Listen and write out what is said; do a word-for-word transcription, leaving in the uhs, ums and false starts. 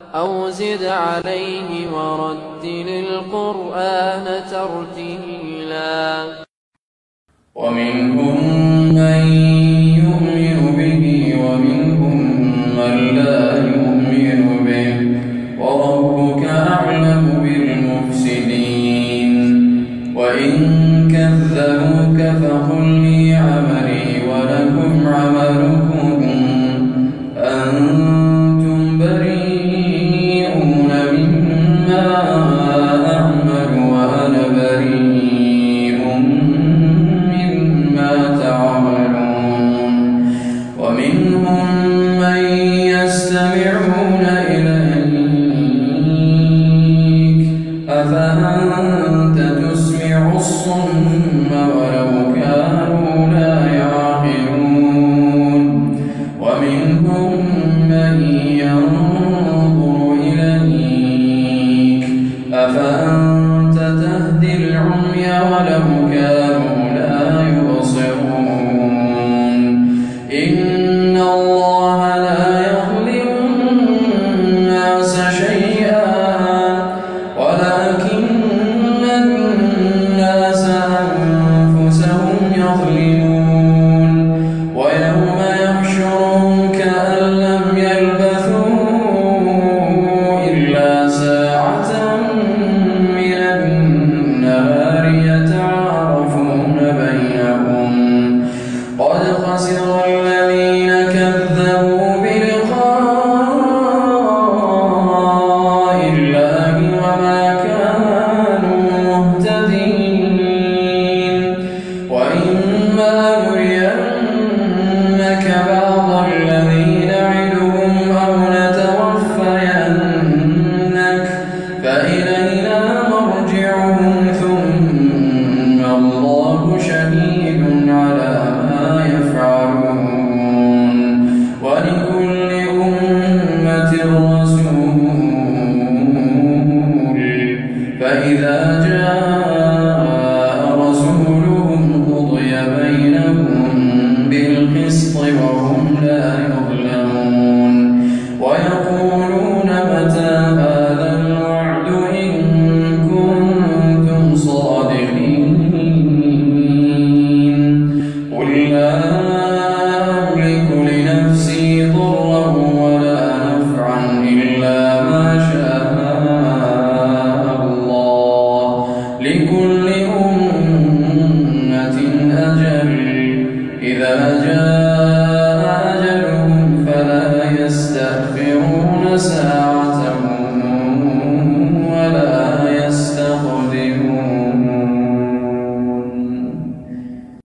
أو زد عليه ورتل القرآن ترتيلا. ومنهم من يؤمن به ومنهم من لا يؤمن به وربك أعلم بالمفسدين. وإن كذبوك فقل لي عملي ولكم عملكم أنتم بريئون مما أعمل وأنا بريء مما تعملون. ومنهم من يستمعون إليك أفأنت تسمع الصم ولو كانوا لا يعقلون. ومنهم من ينظر إليك أفأنت تهدي العمي ولو كانوا لا يبصرون. إن الله لا يظلم الناس شيئا ولكن الناس أنفسهم يظلمون. ويوم يحشرهم كأن لم يلبثوا إلا ساعة من النهار يتعارفون بينهم قد خسر الذين كذبوا بلقاء الله وما كانوا مهتدين. وإما نرينك بعض الذي نعدهم أو نتوفينك فإلينا مرجعهم ثم الله شهيد على ما يفعلون. ولكل أمة رسول فإذا جاء رسولهم قضي بينهم بالقسط وهم لا يظلمون. ويقولون متى هذا الوعد إن كنتم صادقين. قل لا أملك لنفسي ضرا ولا نفعا إلا ما شاء الله. لكل أمة أجل إذا جاء أجلهم فلا يستأخرون ساعة